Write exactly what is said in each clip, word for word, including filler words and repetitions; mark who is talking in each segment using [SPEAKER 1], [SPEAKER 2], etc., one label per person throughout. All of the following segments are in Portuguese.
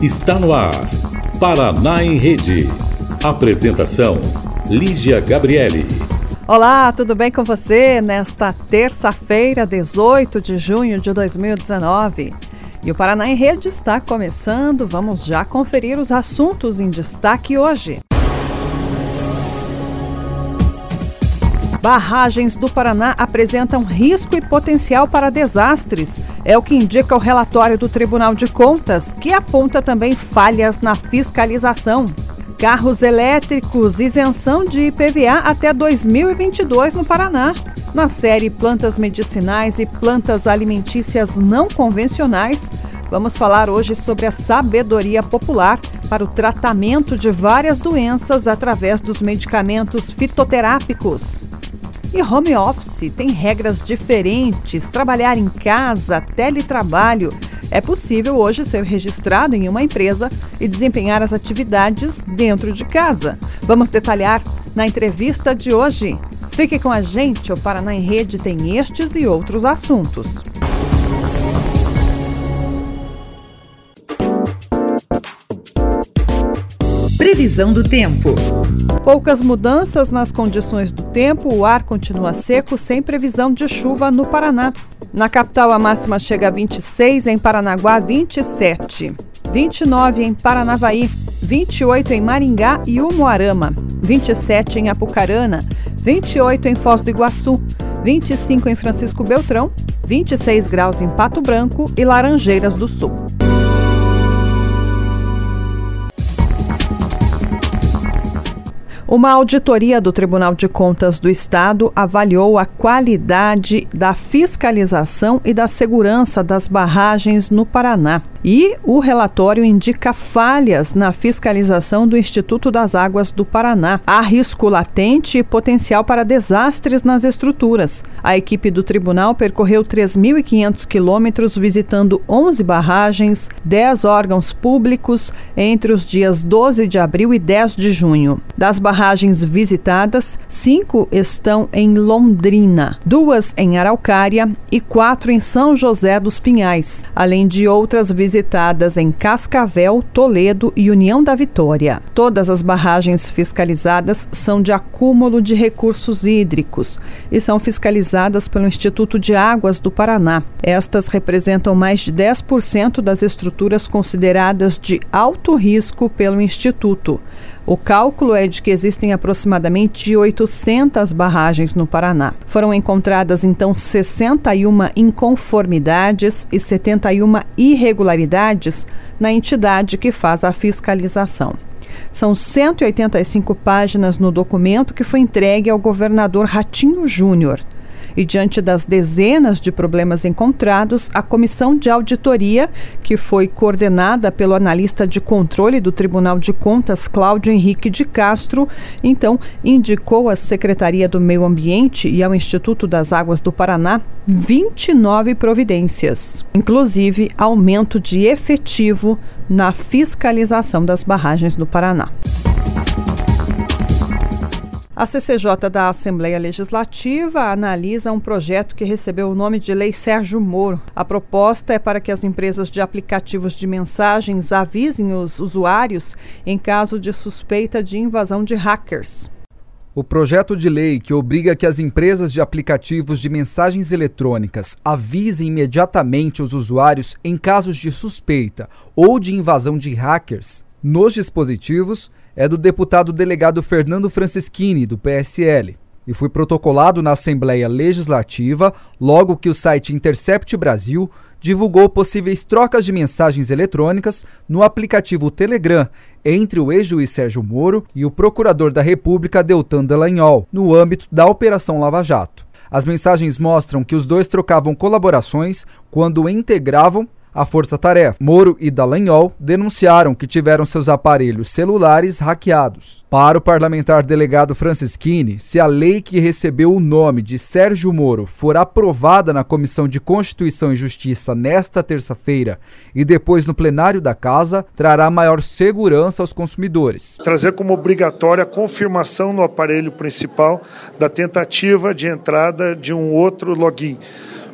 [SPEAKER 1] Está no ar, Paraná em Rede. Apresentação, Lígia Gabriele.
[SPEAKER 2] Olá, tudo bem com você? Nesta terça-feira, dezoito de junho de dois mil e dezenove. E o Paraná em Rede está começando. Vamos já conferir os assuntos em destaque hoje. Barragens do Paraná apresentam risco e potencial para desastres. É o que indica o relatório do Tribunal de Contas, que aponta também falhas na fiscalização. Carros elétricos, isenção de I P V A até dois mil e vinte e dois no Paraná. Na série Plantas Medicinais e Plantas Alimentícias Não Convencionais, vamos falar hoje sobre a sabedoria popular para o tratamento de várias doenças através dos medicamentos fitoterápicos. E home office tem regras diferentes, trabalhar em casa, teletrabalho. É possível hoje ser registrado em uma empresa e desempenhar as atividades dentro de casa. Vamos detalhar na entrevista de hoje. Fique com a gente, o Paraná em Rede tem estes e outros assuntos.
[SPEAKER 3] Previsão do tempo.
[SPEAKER 2] Poucas mudanças nas condições do tempo, o ar continua seco sem previsão de chuva no Paraná. Na capital, a máxima chega a vinte e seis, em Paranaguá, vinte e sete. vinte e nove em Paranavaí, vinte e oito em Maringá e Umuarama, vinte e sete em Apucarana, vinte e oito em Foz do Iguaçu, vinte e cinco em Francisco Beltrão, vinte e seis graus em Pato Branco e Laranjeiras do Sul. Uma auditoria do Tribunal de Contas do Estado avaliou a qualidade da fiscalização e da segurança das barragens no Paraná. E o relatório indica falhas na fiscalização do Instituto das Águas do Paraná. Há risco latente e potencial para desastres nas estruturas. A equipe do tribunal percorreu três mil e quinhentos quilômetros visitando onze barragens, dez órgãos públicos entre os dias doze de abril e dez de junho. Das barragens visitadas, cinco estão em Londrina, duas em Araucária e quatro em São José dos Pinhais, além de outras visitadas visitadas em Cascavel, Toledo e União da Vitória. Todas as barragens fiscalizadas são de acúmulo de recursos hídricos e são fiscalizadas pelo Instituto de Águas do Paraná. Estas representam mais de dez por cento das estruturas consideradas de alto risco pelo Instituto. O cálculo é de que existem aproximadamente oitocentas barragens no Paraná. Foram encontradas, então, sessenta e uma inconformidades e setenta e uma irregularidades na entidade que faz a fiscalização. São cento e oitenta e cinco páginas no documento que foi entregue ao governador Ratinho Júnior. E diante das dezenas de problemas encontrados, a comissão de auditoria, que foi coordenada pelo analista de controle do Tribunal de Contas, Cláudio Henrique de Castro, então indicou à Secretaria do Meio Ambiente e ao Instituto das Águas do Paraná vinte e nove providências, inclusive aumento de efetivo na fiscalização das barragens no Paraná. A C C J da Assembleia Legislativa analisa um projeto que recebeu o nome de Lei Sérgio Moro. A proposta é para que as empresas de aplicativos de mensagens avisem os usuários em caso de suspeita de invasão de hackers.
[SPEAKER 4] O projeto de lei que obriga que as empresas de aplicativos de mensagens eletrônicas avisem imediatamente os usuários em casos de suspeita ou de invasão de hackers nos dispositivos é do deputado delegado Fernando Francischini, do P S L, e foi protocolado na Assembleia Legislativa logo que o site Intercept Brasil divulgou possíveis trocas de mensagens eletrônicas no aplicativo Telegram entre o ex-juiz Sérgio Moro e o procurador da República Deltan Dallagnol, no âmbito da Operação Lava Jato. As mensagens mostram que os dois trocavam colaborações quando integravam a força-tarefa. Moro e Dallagnol denunciaram que tiveram seus aparelhos celulares hackeados. Para o parlamentar delegado Francischini, se a lei que recebeu o nome de Sérgio Moro for aprovada na Comissão de Constituição e Justiça nesta terça-feira e depois no plenário da Casa, trará maior segurança aos consumidores.
[SPEAKER 5] Trazer como obrigatória a confirmação no aparelho principal da tentativa de entrada de um outro login.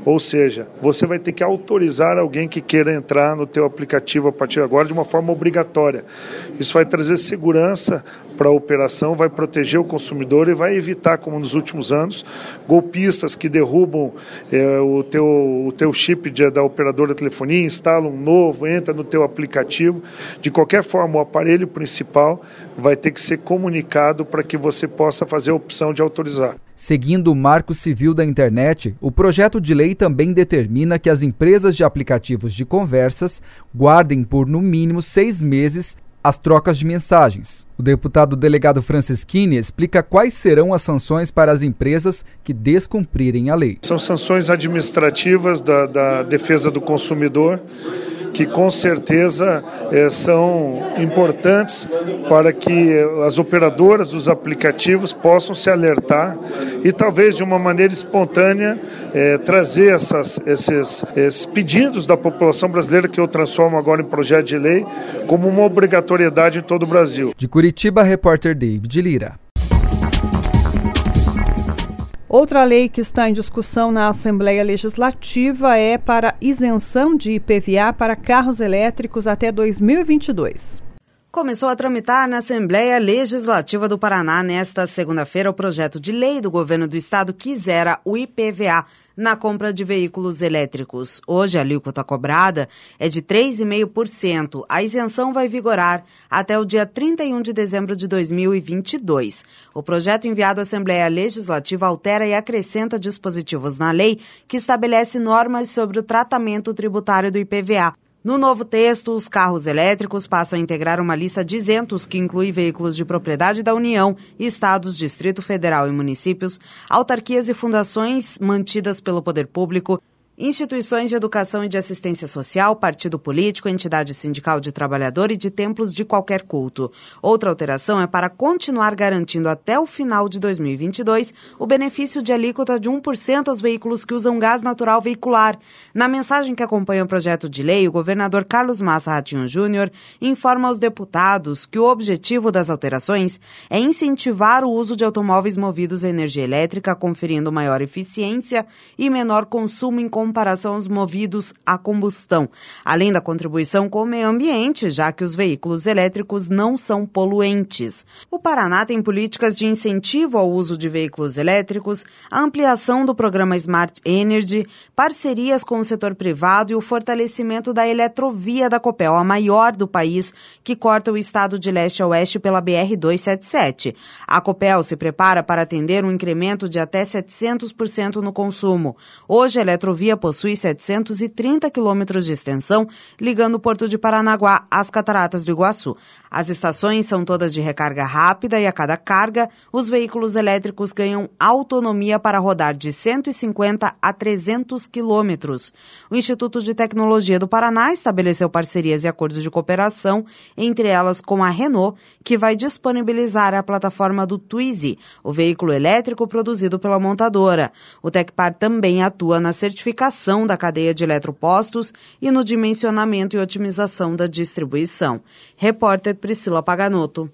[SPEAKER 5] Ou seja, você vai ter que autorizar alguém que queira entrar no teu aplicativo a partir de agora de uma forma obrigatória. Isso vai trazer segurança para a operação, vai proteger o consumidor e vai evitar, como nos últimos anos, golpistas que derrubam é, o, teu, o teu chip de, da operadora de telefonia, instalam um novo, entra no teu aplicativo. De qualquer forma, o aparelho principal vai ter que ser comunicado para que você possa fazer a opção de autorizar.
[SPEAKER 4] Seguindo o Marco Civil da Internet, o projeto de lei também determina que as empresas de aplicativos de conversas guardem por no mínimo seis meses as trocas de mensagens. O deputado delegado Francisquini explica quais serão as sanções para as empresas que descumprirem a lei.
[SPEAKER 5] São sanções administrativas da, da defesa do consumidor, que com certeza eh, são importantes para que as operadoras dos aplicativos possam se alertar e talvez de uma maneira espontânea eh, trazer essas, esses, esses pedidos da população brasileira, que eu transformo agora em projeto de lei, como uma obrigatoriedade em todo o Brasil.
[SPEAKER 4] De Curitiba, repórter David Lira.
[SPEAKER 2] Outra lei que está em discussão na Assembleia Legislativa é para isenção de I P V A para carros elétricos até dois mil e vinte e dois.
[SPEAKER 6] Começou a tramitar na Assembleia Legislativa do Paraná nesta segunda-feira o projeto de lei do governo do estado que zera o I P V A na compra de veículos elétricos. Hoje a alíquota cobrada é de três vírgula cinco por cento. A isenção vai vigorar até o dia trinta e um de dezembro de dois mil e vinte e dois. O projeto enviado à Assembleia Legislativa altera e acrescenta dispositivos na lei que estabelece normas sobre o tratamento tributário do I P V A. No novo texto, os carros elétricos passam a integrar uma lista de isentos que inclui veículos de propriedade da União, estados, Distrito Federal e municípios, autarquias e fundações mantidas pelo poder público, instituições de educação e de assistência social, partido político, entidade sindical de trabalhador e de templos de qualquer culto. Outra alteração é para continuar garantindo até o final de dois mil e vinte e dois o benefício de alíquota de um por cento aos veículos que usam gás natural veicular. Na mensagem que acompanha o projeto de lei, o governador Carlos Massa Ratinho Júnior informa aos deputados que o objetivo das alterações é incentivar o uso de automóveis movidos a energia elétrica, conferindo maior eficiência e menor consumo em comparação aos movidos a combustão, além da contribuição com o meio ambiente, já que os veículos elétricos não são poluentes. O Paraná tem políticas de incentivo ao uso de veículos elétricos, a ampliação do programa Smart Energy, parcerias com o setor privado e o fortalecimento da eletrovia da Copel, a maior do país, que corta o estado de leste a oeste pela B R duzentos e setenta e sete. A Copel se prepara para atender um incremento de até setecentos por cento no consumo. Hoje, a eletrovia possui setecentos e trinta quilômetros de extensão, ligando o Porto de Paranaguá às Cataratas do Iguaçu. As estações são todas de recarga rápida e a cada carga, os veículos elétricos ganham autonomia para rodar de cento e cinquenta a trezentos quilômetros. O Instituto de Tecnologia do Paraná estabeleceu parcerias e acordos de cooperação, entre elas com a Renault, que vai disponibilizar a plataforma do Twizy, o veículo elétrico produzido pela montadora. O Tecpar também atua na certificação da cadeia de eletropostos e no dimensionamento e otimização da distribuição. Repórter Priscila Paganotto.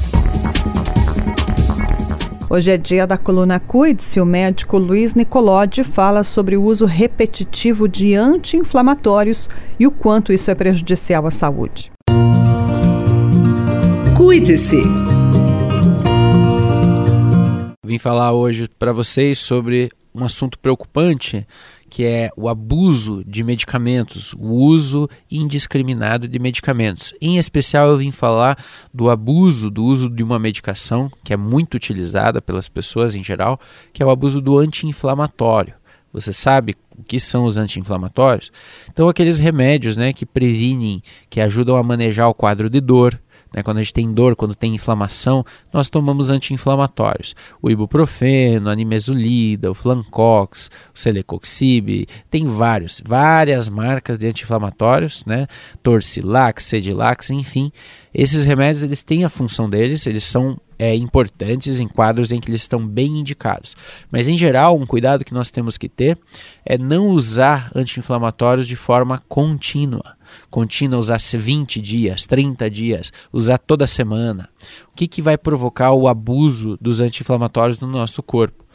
[SPEAKER 2] Hoje é dia da coluna Cuide-se. O médico Luiz Nicolodi fala sobre o uso repetitivo de anti-inflamatórios e o quanto isso é prejudicial à saúde.
[SPEAKER 3] Cuide-se.
[SPEAKER 7] Vim falar hoje para vocês sobre um assunto preocupante, que é o abuso de medicamentos, o uso indiscriminado de medicamentos. Em especial, eu vim falar do abuso do uso de uma medicação que é muito utilizada pelas pessoas em geral, que é o abuso do anti-inflamatório. Você sabe o que são os anti-inflamatórios? Então, aqueles remédios, né, que previnem, que ajudam a manejar o quadro de dor. Né, quando a gente tem dor, quando tem inflamação, nós tomamos anti-inflamatórios. O ibuprofeno, a nimesulida, o Flancox, o Celecoxib, tem vários, várias marcas de anti-inflamatórios, né? Torcilax, Sedilax, enfim. Esses remédios, eles têm a função deles, eles são é, importantes em quadros em que eles estão bem indicados. Mas, em geral, um cuidado que nós temos que ter é não usar anti-inflamatórios de forma contínua. Contínua, usar vinte dias, trinta dias, usar toda semana. O que, que vai provocar o abuso dos anti-inflamatórios no nosso corpo?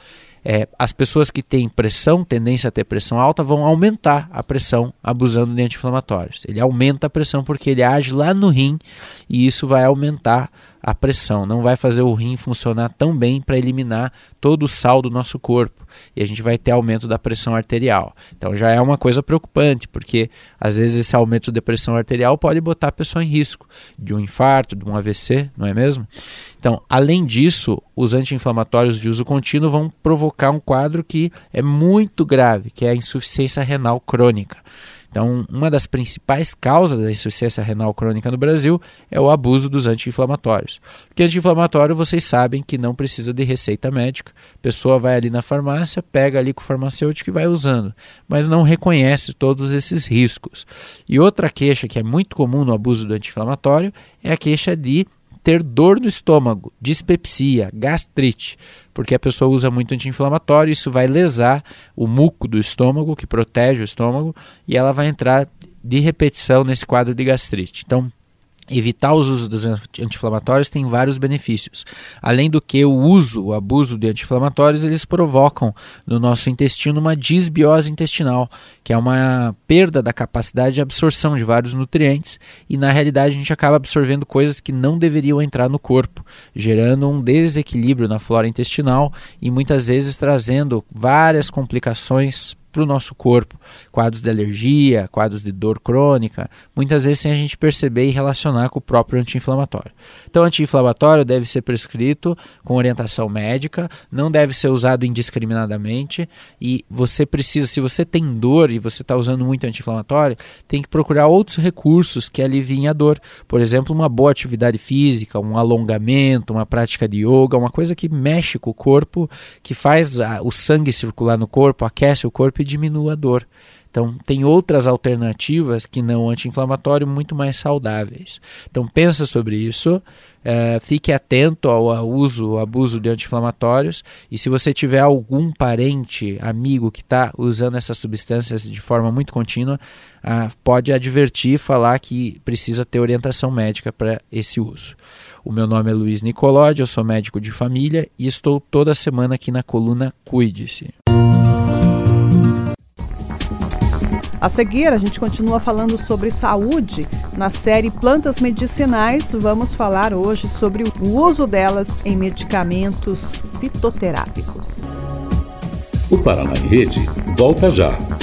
[SPEAKER 7] É, as pessoas que têm pressão, tendência a ter pressão alta, vão aumentar a pressão abusando de anti-inflamatórios. Ele aumenta a pressão porque ele age lá no rim e isso vai aumentar a pressão, não vai fazer o rim funcionar tão bem para eliminar todo o sal do nosso corpo e a gente vai ter aumento da pressão arterial. Então já é uma coisa preocupante, porque às vezes esse aumento de pressão arterial pode botar a pessoa em risco de um infarto, de um A V C, não é mesmo? Então, além disso, os anti-inflamatórios de uso contínuo vão provocar um quadro que é muito grave, que é a insuficiência renal crônica. Então, uma das principais causas da insuficiência renal crônica no Brasil é o abuso dos anti-inflamatórios. Porque anti-inflamatório, vocês sabem que não precisa de receita médica. A pessoa vai ali na farmácia, pega ali com o farmacêutico e vai usando, mas não reconhece todos esses riscos. E outra queixa que é muito comum no abuso do anti-inflamatório é a queixa de ter dor no estômago, dispepsia, gastrite, porque a pessoa usa muito anti-inflamatório, isso vai lesar o muco do estômago, que protege o estômago, e ela vai entrar de repetição nesse quadro de gastrite. Então, evitar os usos dos anti-inflamatórios tem vários benefícios. Além do que o uso, o abuso de anti-inflamatórios, eles provocam no nosso intestino uma disbiose intestinal, que é uma perda da capacidade de absorção de vários nutrientes e na realidade a gente acaba absorvendo coisas que não deveriam entrar no corpo, gerando um desequilíbrio na flora intestinal e muitas vezes trazendo várias complicações para o nosso corpo, quadros de alergia, quadros de dor crônica, muitas vezes sem a gente perceber e relacionar com o próprio anti-inflamatório. Então, o anti-inflamatório deve ser prescrito com orientação médica, não deve ser usado indiscriminadamente e você precisa, se você tem dor e você está usando muito anti-inflamatório, tem que procurar outros recursos que aliviem a dor. Por exemplo, uma boa atividade física, um alongamento, uma prática de yoga, uma coisa que mexe com o corpo, que faz a, o sangue circular no corpo, aquece o corpo e diminua a dor. Então, tem outras alternativas que não anti-inflamatório muito mais saudáveis. Então, pensa sobre isso, é, fique atento ao, ao uso, ao abuso de anti-inflamatórios e se você tiver algum parente, amigo que está usando essas substâncias de forma muito contínua, ah, pode advertir, falar que precisa ter orientação médica para esse uso. O meu nome é Luiz Nicolodi, eu sou médico de família e estou toda semana aqui na coluna Cuide-se.
[SPEAKER 2] A seguir, a gente continua falando sobre saúde. Na série Plantas Medicinais, vamos falar hoje sobre o uso delas em medicamentos fitoterápicos.
[SPEAKER 1] O Paraná em Rede volta já.